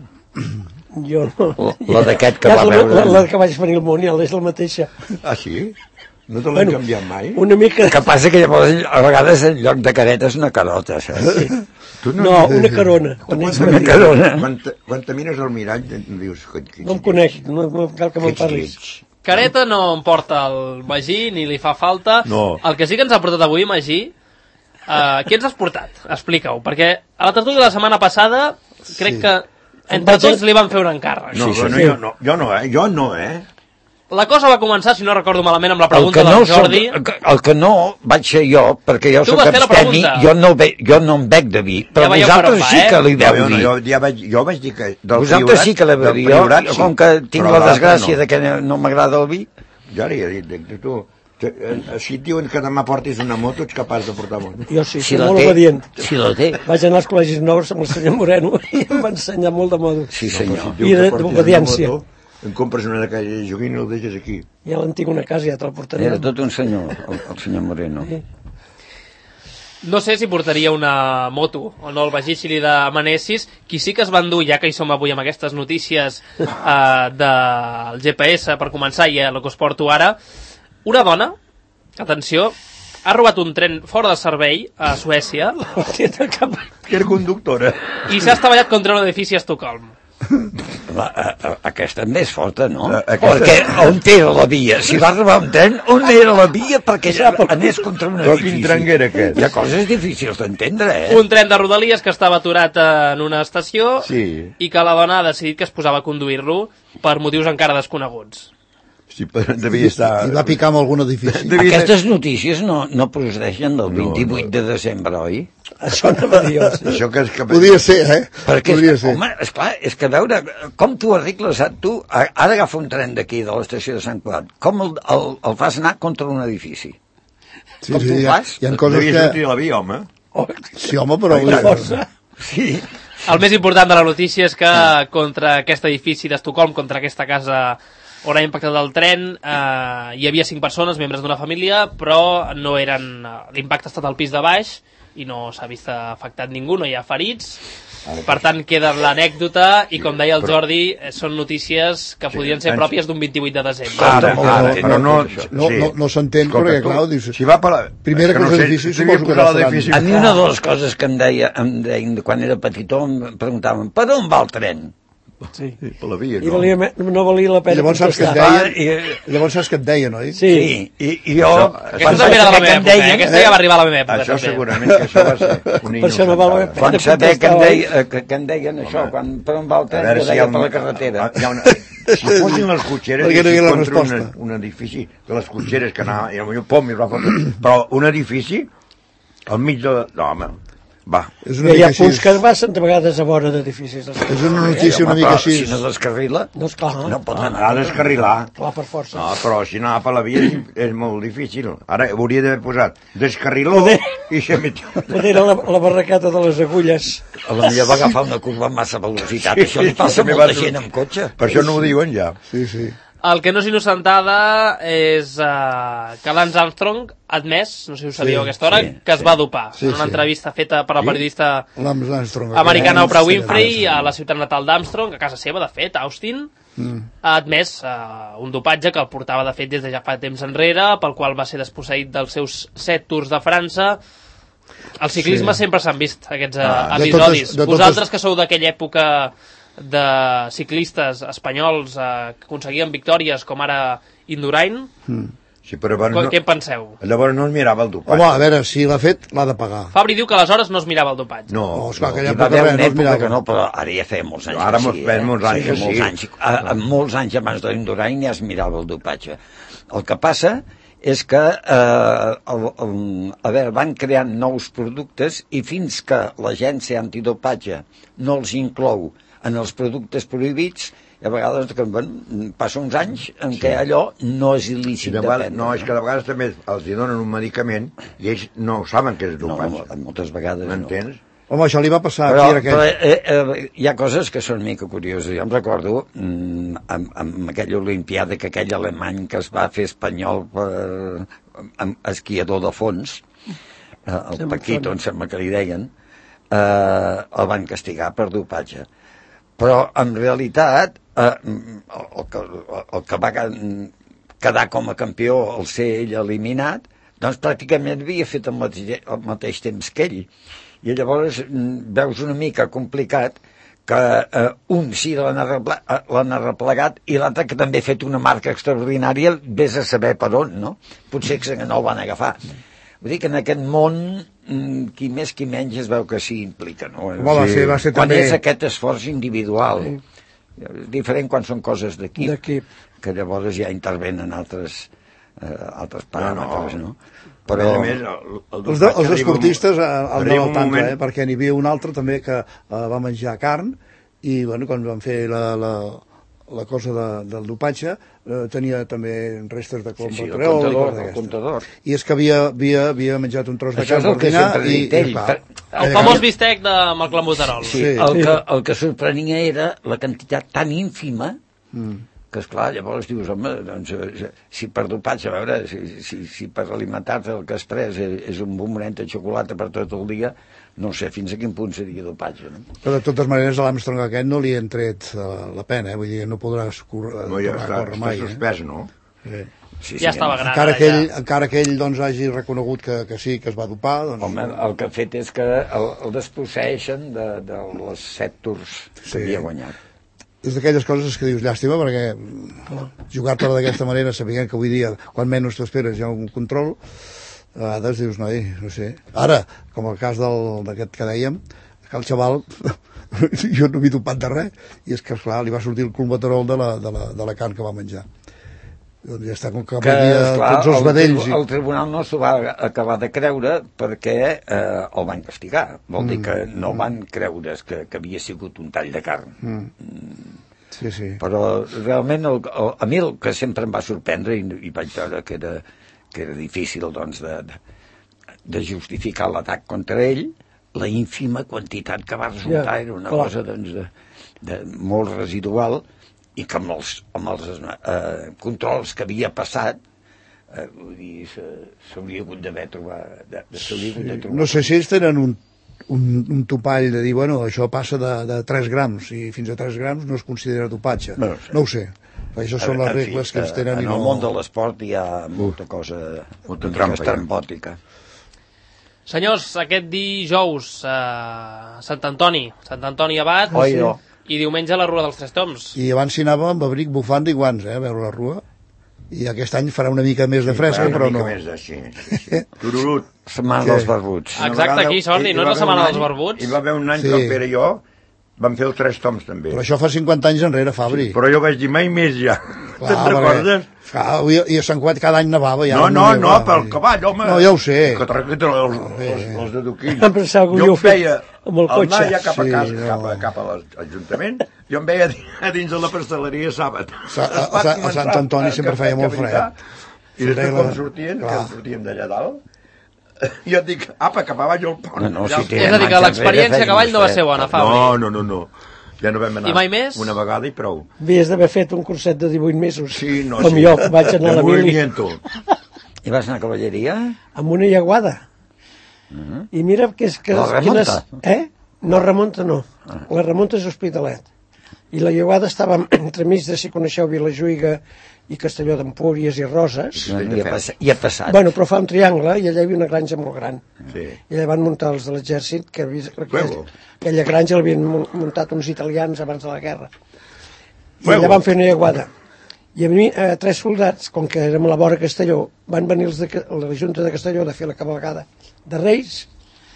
Jo no. La d'aquest que Ja va és la, veure. la, la que vaig venir al Mundial, és la mateixa. Ah, sí? No te l'han Bueno, canviat mai? Una mica... Que passa que llavors a vegades en lloc de careta és una carota, saps? Tu No, una carona. Quan ets Una petit. carona. Quan, te, quan te mires al mirall em dius... Que, que, No em conec, no, no cal que me'n parlis. Careta no em porta el Magí, ni li fa falta. No. El que sí que ens ha portat avui, Magí, uh, què ens has portat? Explica-ho, perquè a la tertúlia de la setmana passada crec Sí. que entre tots li van fer un encàrrec. No, Sí, sí, no, sí. jo no, jo no, eh? Jo no, eh? La cosa va començar, si no recordo malament, amb la El pregunta que, no del soc, Jordi. el que no vaig ser jo, perquè jo Tu sóc vas fer la abstemi, pregunta. jo no, ve, jo no em bec de vi, però Ja veieu per vosaltres on va, sí eh? que li No, deu jo, no, dir. jo, ja vaig, jo vaig dir que... Del Vosaltres priorat- sí que la del bevi. Jo, priorat, sí, com que tinc però la l'altre desgràcia no. de que no m'agrada el vi, Jo li he dit, dic, tu, te- eh, si et diuen que demà portis una moto, ets capaç de portar moto. Jo sí, si soc la molt té, obedient. si la té, Vaig anar als col·legis nous amb el senyor Moreno i em va ensenyar molt de modo. sí Si senyor. et diu I que de- portis una d'obediència. moto, em compres una d'aquella joguina i el deixes aquí. Ja l'en tinc una casa, ja te la portaré. Era tot un senyor, el, el senyor Moreno. No sé si portaria una moto o no el Magí si li demanessis. Qui sí que es va endur, ja que hi som avui amb aquestes notícies eh, del G P S per començar i el que us porto ara, una dona, atenció, ha robat un tren fora de servei a Suècia Que era conductora. i s'ha estavellat contra un edifici a Estocolm. La, a, a, aquesta és més forta, no? A- aquesta- Perquè on era la via? Si va arribar un tren, on era la via perquè anés contra un Però quin edifici? tren era aquest? Hi ha coses difícils d'entendre, eh? Un tren de Rodalies que estava aturat en una estació Sí. i que la dona ha decidit que es posava a conduir-lo per motius encara desconeguts. Sí, però devia estar... I va picar amb algun edifici. Devia estar- Aquestes notícies no, no procedeixen del vint-i-vuit de desembre, oi? Això no va dir jo. Sí. Això que és que... Podria ser, eh? Perquè, Podria ser. home, esclar, és que veure com tu arregles, eh, tu a- ara agafa un tren d'aquí, de l'estació de Sant Cugat, com el, el, el fas anar contra un edifici? Sí, com sí, tu hi ha, fas? hi ha coses Devia que... sortir a la via, home. Oh, Sí, home, però... la força. Sí, El més important de la notícia és que contra aquest edifici d'Estocolm, contra aquesta casa on ha impactat el tren, eh, hi havia cinc persones, membres d'una família, però no eren... l'impacte ha estat al pis de baix i no s'ha vist afectat ningú, no hi ha ferits. Per tant, queda l'anècdota i, com deia el Jordi, són notícies que podrien ser pròpies d'un vint-i-vuit de desembre. Ara, ara, però no... No, no, no s'entén, perquè, clar, dius... Si va per la... Primera que els edificis, suposo que no A mi una de les coses que em deia, em deien quan era petitó, em preguntaven, per on va el tren? Sí. Per la via, I valia, no valia la pena llavors saps que et contestar. deien, llavors saps que et deien, oi? Sí. Sí, i, i jo... Aquesta també era de la meva època, eh? Aquesta ja va arribar a la meva època. Això també. segurament que això va ser una Per això no val la pena. Quan saber que em, deia, que, que em deien això, quan per on va el tren, jo deia per la carretera. Hi ha una... Si fossin les cotxeres, Perquè no hi ha la contra resposta. una, un edifici de les cotxeres que anava, i potser pom, i va fotre, però un edifici al mig de... No, home, va. És una Hi ha mica punts que així. passen de vegades a vora d'edificis. És una notícia una mica així. Si no descarrila, No, esclar, no pot Ha anar. de descarrilar. clar, per força. No, però si anava per la via és, és molt difícil. Ara hauria d'haver posat descarriló i se metió. Poder era la, la barracata de les agulles. A la millor va agafar una curva amb massa velocitat. Això li passa a també molta va- gent amb cotxe. Per això no ho diuen ja. Sí, sí. El que no és innocentada és uh, que Lance Armstrong ha admès, no sé si ho sabíeu Sí, a aquesta hora, sí, que es va dopar. Sí, en una sí. entrevista feta per la periodista Lance Armstrong. americana aquell, Oprah sí, Winfrey sí. a la ciutat natal d'Armstrong, a casa seva, de fet, a Austin, Mm. ha admès uh, un dopatge que el portava, de fet, des de ja fa temps enrere, pel qual va ser desposseït dels seus set Tours de França. Al ciclisme Sí. sempre s'han vist aquests uh, Ah, de episodis. totes- de totes- Vosaltres que sou d'aquella època de ciclistes espanyols uh, que aconseguien victòries, com ara Indurain, Sí, però llavors no. no, Què en penseu? llavors no es mirava el dopatge. Home, a veure, si l'ha fet, l'ha de pagar. Fabri diu que aleshores no es mirava el dopatge. No, Oh, esclar, no. que ja Hi va haver res, una no es època mirava. que no, però ara ja feia molts anys Ara que mos- sí. feia molts anys sí, que molts sí. anys, a, a, molts anys abans de l'Indurain ja es mirava el dopatge. El que passa és que eh, el, el, a veure, van creant nous productes i fins que l'agència antidopatge no els inclou en els productes prohibits, i a vegades que, bueno, passa uns anys en sí. què allò no és I il·lícit de de vegades, prendre. no, és que de vegades també els hi donen un medicament i ells no saben que és no, dopatge. no, moltes vegades no. M'entens? Home, això li va passar Però, aquí a però aquell. eh, eh, hi ha coses que són mica curioses. Jo em recordo mm, amb, amb aquella olimpiada que aquell alemany que es va fer espanyol per, amb esquiador de fons, eh, el Sembla Paquito, que em sembla que li deien, eh, el van castigar per dopatge. Però en realitat eh, el, el, que, el que va quedar com a campió al ser ell eliminat, doncs pràcticament havia fet el mateix, el mateix temps que ell. I llavors veus una mica complicat que eh, un sí l'han arrepla, l'han arreplegat i l'altre que també ha fet una marca extraordinària, vés a saber per on, no? Potser que no el van agafar. Vull dir que en aquest món, qui més qui menys es veu que s'hi implica, no? Home, va ser, va ser Quan també... és aquest esforç individual. És diferent quan són coses d'equip, D'equip. que llavors ja intervenen altres, eh, altres paràmetres, no? Però... Però... A més, el, el Els, de, els arriba un- esportistes eh, han arriba d'anar un al tanto, moment- eh? Perquè n'hi havia un altre també que eh, va menjar carn i bueno, quan van fer la, la, la cosa de, del dopatge eh, tenia també restes de Sí, sí, el clompetrol i comptador, coses el d'aquestes. comptador. I és que havia, havia, havia menjat un tros de Això és carn el per que dinar sempre ha i, dit i ell. clar, El eh, famós bistec de, amb el clenbuterol. Sí, Sí. el que, el que sorprenia era la quantitat tan ínfima Mm. que, esclar, llavors dius, home, doncs, eh, si per dopatge, a veure, si, si, si per alimentar-te el que has pres és, és un bombonet de xocolata per tot el dia, no sé fins a quin punt seria dopatge, no? Però de totes maneres a l'Armstrong aquest no li han tret eh, la pena, eh? Vull dir que no podrà córrer, No, ja tornar a està, córrer està mai. suspès, no? Eh? Sí. Sí, Ja estava gran. Encara ara, que ell, ja. encara que ell doncs, hagi reconegut que, que sí, que es va dopar, doncs... Home, el que ha fet és que el, el desposseeixen de, de les set tours que Sí. havia guanyat. És d'aquelles coses que dius llàstima perquè jugar-te-la d'aquesta manera sabent que avui dia quan menys t'ho esperes hi ha un control a vegades dius noi, no sé ara, com el cas del- d'aquest que dèiem que el xaval jo no m'he dopat de res i és que esclar li va sortir el clompeterol de la, de la, de la carn que va menjar doncs ja està, com que, Que, havia esclar, tots els el, vedells el tribunal no s'ho va acabar de creure perquè eh, el van castigar. Vol dir que no van creure's que, que havia sigut un tall de carn. mm. sí, sí Però realment el, el, a mi el que sempre em va sorprendre i, i vaig veure que era, que era difícil doncs, de, de, de justificar l'atac contra ell la ínfima quantitat que va resultar Ja, era una clar. cosa doncs, de, de molt residual i que amb els, amb els eh, controls que havia passat eh, vull dir, s'hauria hagut d'haver trobat de, de, s'hauria hagut de trobar. No sé si ells tenen un, un, un topall de dir, bueno, això passa de, de tres grams i fins a tres grams no es considera dopatge. No ho sé. No ho sé. Això són les En fi, regles que ens tenen. en i el no... món de l'esport hi ha molta cosa, Molta molta trampa, ja. estrambòtica. Senyors, aquest dijous, eh, Sant Antoni, Sant Antoni Abat, Oi, no. i diumenge la Rua dels Tres Toms. I abans s'hi anava amb abric, bufanda i guants, eh, a veure la rua. I aquest any farà una mica més de fresca, Una però mica no. més així, sí, sí. Tururut. Setmana Què? dels barbuts. Una Exacte, vegada- aquí, Jordi, hi- no hi és va la setmana haver un dels any- barbuts? Hi va haver un any Sí. que el Pere i jo vam fer el Tres Toms també. Però això fa cinquanta anys enrere, Fabri. Però jo vaig dir mai més ja. Clar, Te'n recordes? Clar, i, i a Sant Cugat cada any nevava. Ja No, no, n'hi no, havia, pel i- cavall, home. No, ja ho sé. Que tracten els, els, els de Duquín. Em pensava que ho Jo havíeu em fet veia, amb el al anar cotxe. ja cap a Sí, casa, no. cap, a, cap a l'Ajuntament, jo em veia a dins de la pasteleria Sàbat. Sa- a- a Sa- a Sant Antoni sempre feia molt fred. I després Feia quan la- sortien, clar. que sortíem d'allà dalt, jo et dic, apa, cap avall al pont. No, no, Ja- si té- És a dir, que l'experiència a cavall no va ser bona, Fabri. No, no, no, no. Ja no vam anar. I mai més? Una vegada i prou. Havies d'haver fet un curset de divuit mesos. Sí, no, com sí. jo, que vaig anar a De la mili movimiento. I vas anar a cavalleria? amb una iaguada. I mira que és que... La remunta? Eh? No, remunta no. La remunta és Hospitalet. I la iaguada estava entremig de, si coneixeu, Vilajuïga i Castelló d'Empúries i Roses. No, i, ha passat, I ha passat. Bueno, però fa un triangle i allà hi havia una granja molt gran. Sí. I allà van muntar els de l'exèrcit, que havia, Fuego. aquella granja l'havien mun- muntat uns italians abans de la guerra. I Fuego. allà van fer una iaguada. I a mi, eh, tres soldats, com que érem a la vora de Castelló, van venir els de, Ca- els de la Junta de Castelló de fer la cavalgada de Reis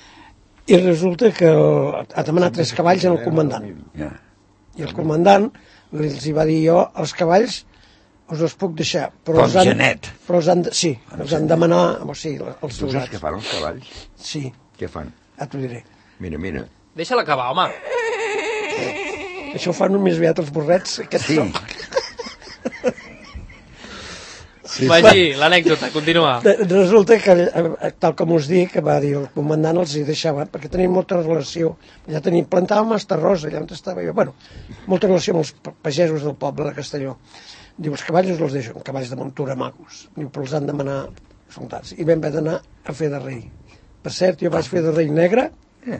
i resulta que el, ha demanat tres cavalls al comandant. Ja. I el comandant els hi va dir jo, els cavalls us els puc deixar, però Com els han, Genet. però els han de, sí, els han de demanar, o sigui, els Tu saps soldats. què fan els cavalls? Sí, Què fan? ja t'ho diré. Mira, mira. Deixa-la acabar, home. Això ho fan més aviat els borrets. Aquest Sí. no. Sí, Magí, l'anècdota, continua. De- Resulta que, eh, tal com us dic, que va dir el comandant, els hi deixava, perquè tenim molta relació. Ja tenim, plantàvem hasta rosa, allà on estava jo. Bueno, molta relació amb els pa- pagesos del poble de Castelló. Diu, els cavalls us els deixo, cavalls de muntura macos. Diu, però els han de demanar soldats. I vam haver d'anar a fer de rei. Per cert, jo vaig fer de rei negre,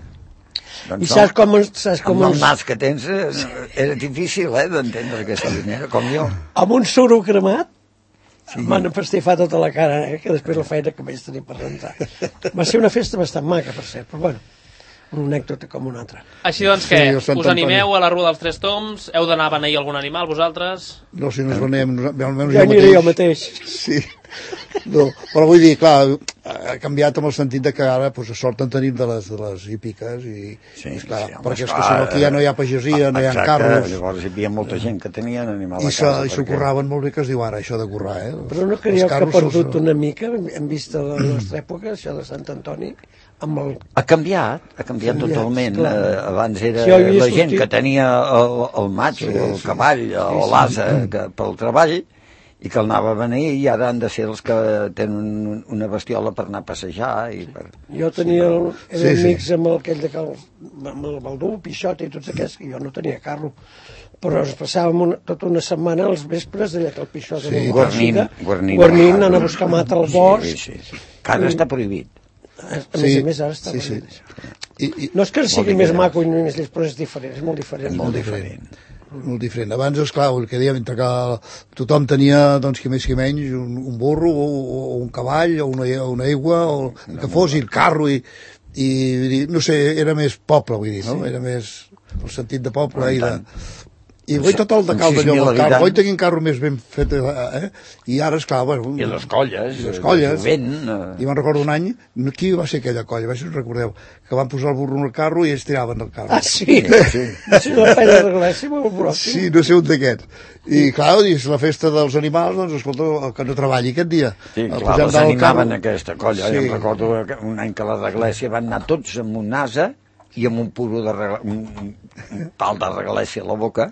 Doncs i saps com, ens- saps com amb el uns, nas que tens eh, era difícil eh, d'entendre aquesta línia, com jo. amb un suro cremat, sí. M'han empastifat tota la cara, eh, que després la feina que vaig tenir per rentar. Va ser una festa bastant maca, per cert, però bueno, una anècdota com una altra. Així doncs, Sí, què? el Sant Us Antoni. animeu a la Rua dels Tres Toms? Heu d'anar a beneir algun animal, vosaltres? No, si no ens venem, almenys Jo aniré jo mateix. Sí. No, però vull dir, clar, ha canviat amb el sentit de que ara pues, sort en tenim de les, de les hípiques i, Sí, i esclar, sí, home, perquè és que esclar, si no aquí ja no hi ha pagesia, no hi ha exacte, carros Llavors hi havia molta gent que tenien animal i a se- casa. i s'ho perquè- curraven molt bé, que es diu ara, això de currar, eh? Però no Els creieu que ha carros perdut se'ls- una mica, hem vist a la nostra època, això de Sant Antoni, amb el... Ha canviat, ha canviat Canviat, totalment. clar. Eh, abans era Si jo havia la gent sortit- que tenia el, el matxo, el cavall o l'asa que- pel treball i que el anava a venir, i ara han de ser els que tenen una bestiola per anar a passejar. I per... Jo tenia el, Sí, era sí. amics amb aquell de cal, amb el Baldú, Pixot i tots aquests, que jo no tenia carro, però ens passàvem una, tota una setmana als vespres allà que el Pixot Sí, era una guarnint, clàssica, guarnint. guarnint, anant a buscar mata al bosc. Sí, sí, sí. Que ara està prohibit. A, a més a més, ara està sí, sí. prohibit, això. I, i, No és que sigui Vol dir més que- maco i més lleig, però és diferent, és molt diferent. Molt diferent. molt diferent. Abans, esclar, el que dèiem, entre que tothom tenia, doncs, qui més qui menys, un, un burro o, o un cavall o una, una aigua o el que fos, i el carro i, i vull dir, no sé, era més poble, vull dir, no? Sí. Era més el sentit de poble i de... I avui tot el de amb cal sis d'allò mil del carro, habitants. avui tenim carro més ben fet, eh? I ara, esclar, bueno... I les colles. I les colles. el jovent, eh, I me'n recordo un any, no- qui va ser aquella colla, a veure si us recordeu, que van posar el burro en el carro i ells tiraven del carro. Ah, sí? Sí. Sí, la feina de Glècia, molt pròxim. Sí, no sé un d'aquests. I clar, és la festa dels animals, doncs escolta, el que no treballi aquest dia. Sí, El clar, posem les dalt del animaven carro. aquesta colla. Sí. Sí. Jo em recordo que un any que la de Glècia van anar tots amb un asa i amb un puro de rega... un, un pal de regalècia a la boca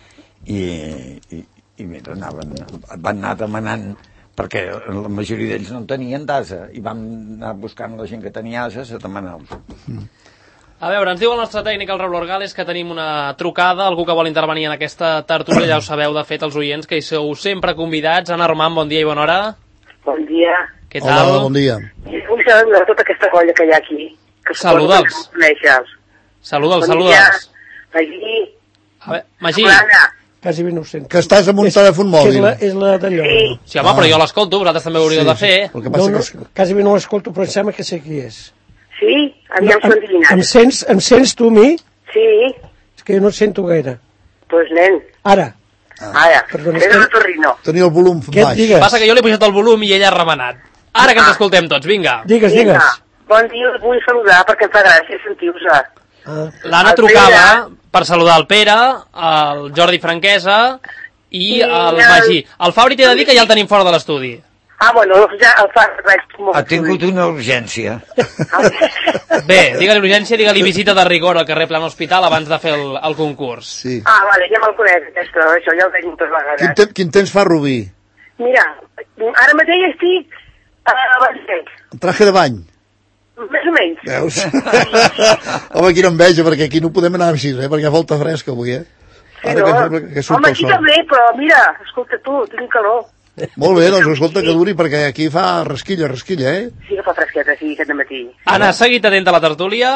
i, i, i mira, anaven, van anar demanant perquè la majoria d'ells no en tenien d'asa i vam anar buscant la gent que tenia ases a demanar-los. A veure, ens diu el nostre tècnic, el Raúl Orgales, que tenim una trucada, algú que vol intervenir en aquesta tertúlia, ja ho sabeu, de fet, els oients, que hi sou sempre convidats. Anna Roman, bon dia i bona hora. Bon dia. Què tal? Hola, bon dia. I vull saludar tota aquesta colla que hi ha aquí. Que Saluda'ls. Coneixes. Saluda'ls, bon saluda'ls. Magí. A veure, Magí. Plana. Quasi bé no ho sento. Que estàs amb un És- telèfon mòbil. És la, és la d'allò. Sí. Sí, home, però jo l'escolto, vosaltres també ho hauríeu de fer. El que No, passa no, que... quasi bé no l'escolto, però em sembla que sé qui és. Sí? Aviam No, no, em, em, endevinat. sents, em sents tu a mi? Sí? És que jo no et sento gaire. Pues nen. Ara, Ara. Perdona, És és que- de Torrino. Tenia el volum què et baix. digues? Passa que jo li he pujat el volum i ella ha remenat. Ara que ens escoltem tots, vinga. Digues, digues. Bon dia, us vull saludar perquè em fa gràcia sentir-vos. Ah, L'Anna El trucava per saludar el Pere, el Jordi Franquesa i I el el- Magí. El Fabri t'he de dir que ja el tenim fora de l'estudi. Ah, bueno, ja el fa res. molt Ha tingut una urgència. Ah, Bé, digue-li urgència, digue-li visita de rigor al carrer Plan Hospital abans de fer el, el concurs. Sí. Ah, vale, ja me'l conec, aquesta, això ja ho veig moltes Quin, vegades. te quin temps fa, Rubí? Mira, ara mateix estic a Vancenc, Traje de bany. més o menys. Veus? Home, quina enveja, perquè aquí no podem anar així, eh? Perquè fa molta fresca avui, eh? Sí, Ara no? que, sembla que surt Home, el aquí sol. també, però mira, escolta tu, tinc calor. Molt bé, doncs escolta que duri, perquè aquí fa resquilla, resquilla, eh? Sí que fa fresqueta, sí, aquest matí. Anna, has seguit atent a la tertúlia?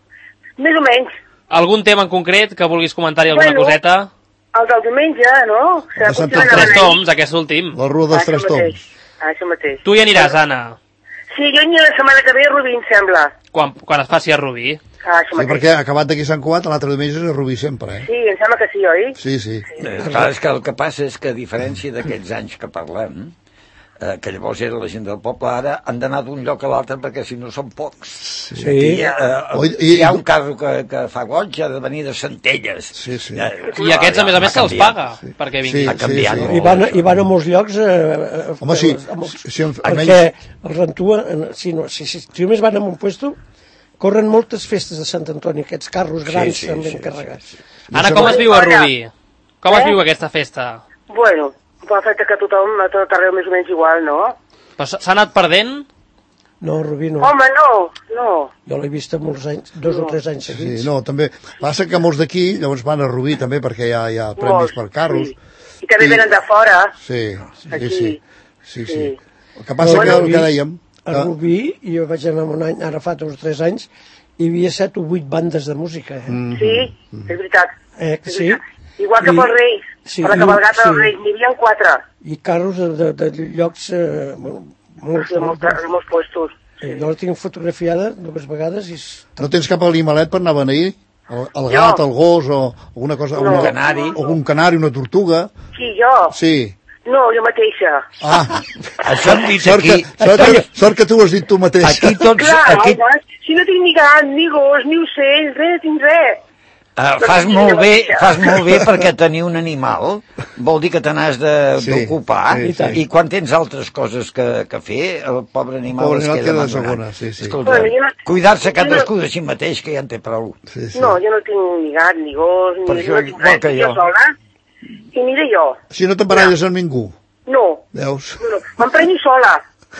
Més o menys. Algun tema en concret que vulguis comentar-hi alguna Bueno, coseta? El del diumenge, no? O de Sant potser Els anaven tres ahir. toms, aquest últim. La rua dels Ah, tres això toms. mateix. Ah, això mateix. Tu hi aniràs, Anna, Sí, jo hi aniré la setmana que ve a Rubí, em sembla. quan, quan es faci a Rubí. Ah, això Sí, mateix. perquè acabat d'aquí Sant Cugat, l'altre diumenge és a Rubí sempre, eh? Sí, em sembla que sí, oi? Sí, sí. Eh, clar, és que el que passa és que, a diferència d'aquests anys que parlem, eh, que llavors era la gent del poble, ara han d'anar d'un lloc a l'altre perquè si no són pocs. sí. Aquí, eh, Oi, hi ha i- un carro que, que fa goig, ha de venir de Centelles. Sí, sí. Eh, I aquests, a més a més, ha se'ls canviat. paga perquè vinguin. Sí, Ha canviat sí, sí. molt. I van, a- i van a molts llocs... Eh, eh, Home, sí, a molts- si em- perquè almenys- els Rentua, eh, si, no, si, si, si només van a un puesto, corren moltes festes de Sant Antoni, aquests carros grans sí, també sí, encarregats. Anna, com es viu a Rubí? Com es viu aquesta festa? Bueno, fa fet que tothom, a tot arreu més o menys igual, no? Però s'ha s'ha anat perdent? No, Rubí, no. Home, no, no. Jo l'he vist molts anys, dos o tres anys seguits. Sí, no, també. Passa que molts d'aquí llavors van a Rubí també perquè hi ha, hi ha premis Molts, per carros. Sí. I també I- venen de fora. Sí, sí, Aquí. sí. Sí, sí. Sí. El que passa No, que a el Rubí- que dèiem... A Que, Rubí, jo vaig anar un any, ara fa dos o tres anys, hi havia set o vuit bandes de música. Eh? Mm. Sí, és veritat. Eh, que És sí? veritat. Igual que I- pels Reis, sí, per la i- cabalgata sí. dels Reis, n'hi havia quatre. I carros de, de, de llocs eh, bueno, molts, De molts, de molts puestos. Eh, jo la tinc fotografiada dues vegades i... és- no tens cap animalet per anar a beneir? El, el gat, el gos o alguna cosa... No. Alguna, canari. Algun canari, una tortuga... Sí, jo. Sí. No, jo mateixa. Ah, Això hem dit sort que, aquí. sort, que, sort que tu ho has dit tu mateix. Aquí tots... Clar, Aquí, home, si no tinc ni gat, ni gos, ni ocell, res, no tinc res. uh, fas molt bé, fas molt bé perquè tenir un animal vol dir que te n'has de- Sí, d'ocupar sí, sí. i quan tens altres coses que, que fer, el pobre animal Pobre es animal queda queda abandonat. segona, sí, sí. Escolta, Bueno, jo no- cuidar-se jo cadascú no- de si mateix, que ja en té prou. Sí, sí. No, jo no tinc ni gat, ni gos, ni, Per això no tinc igual res. que Jo jo. sola. I mira jo. Si no t'embaralles amb ningú, No, veus? no, no. M'emprenyo sola.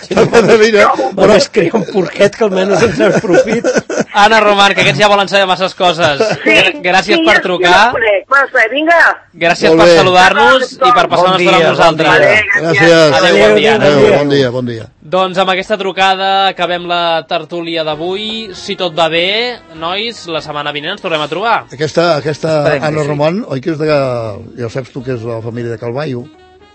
Mira, Però es crea un porquet que almenys en treus profit. Anna Roman, que aquests ja volen saber masses coses. Gra- Gràcies sí, per ja- trucar, Ja no conec. Bueno, espera, vinga. gràcies Molt per bé. saludar-nos i per passar Bon una estona dia, amb bon nosaltres. dia. Vale, gràcies. Adéu, bon dia. Adéu, bon dia, bon dia. Doncs amb aquesta trucada acabem la tertúlia d'avui. Si tot va bé, nois, la setmana vinent ens tornem a trobar. Aquesta, aquesta Esperem que Anna sí. Ramon, oi que és de... Ja ho saps tu que és la família de Calvaio.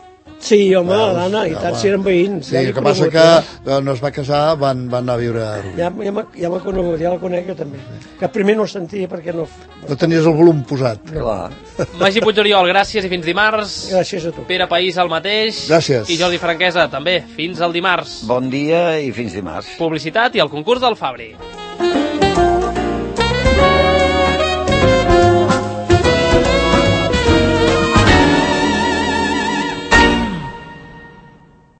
Sí, home, Veus? l'Anna, i Ja, tant, va. si eren veïns. Sí, ja el l'he que passa conegut, que eh, no es va casar, van, van anar a viure a Rubí. Ja, ja, m'ha- ja m'ha conegut, ja la conec jo també. Que primer no sentia perquè no... No tenies el volum posat. Clar. Magí Puigoriol, gràcies i fins dimarts. Gràcies a tu. Pere País, el mateix. Gràcies. I Jordi Franquesa, també. Fins al dimarts. Bon dia i fins dimarts. Publicitat i el concurs del Fabri.